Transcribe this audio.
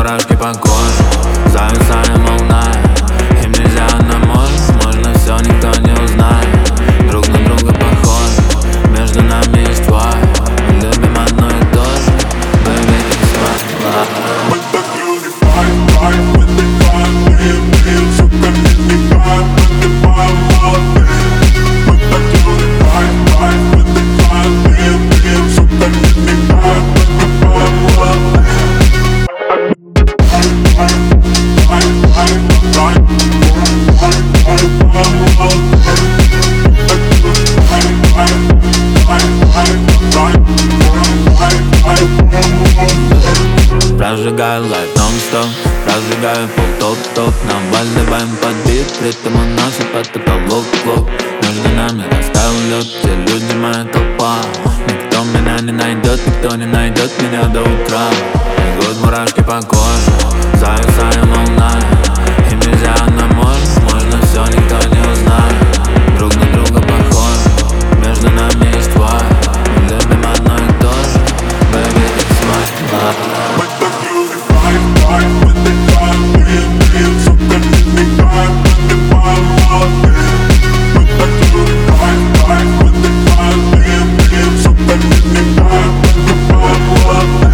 мурашки по коже, зависаем волнами. Им нельзя, нам можно все, никто не узнает. Друг на друга похожи, между нами есть тварь. Мы любим одно и то же, baby, it's my life. Мы так unify, выдыхаем, сука, не сникаем, выдыхаем молоты. Мы так unify, выдыхаем, сука, не сникаем, выдыхаем молоты. Прожигаю лайф нон-стоп, прожигаю пол топ-топ. Наваливаем под бит, ритм уносит под потолок клок. Между нами растаял лед, все люди моя толпа. Никто меня не найдет, никто не найдет меня до утра. Бегут мурашки по коже, зависаем волнами. Им нельзя, нам можно все, никто не узнает. Друг на друга похожи, между нами есть тварь. Мы любим одно и то же, baby, it's my life. Мы так unify, выдыхаем, сука, не сникаем, выдыхаем молоты. Мы так unify, выдыхаем, сука, не сникаем, выдыхаем молоты.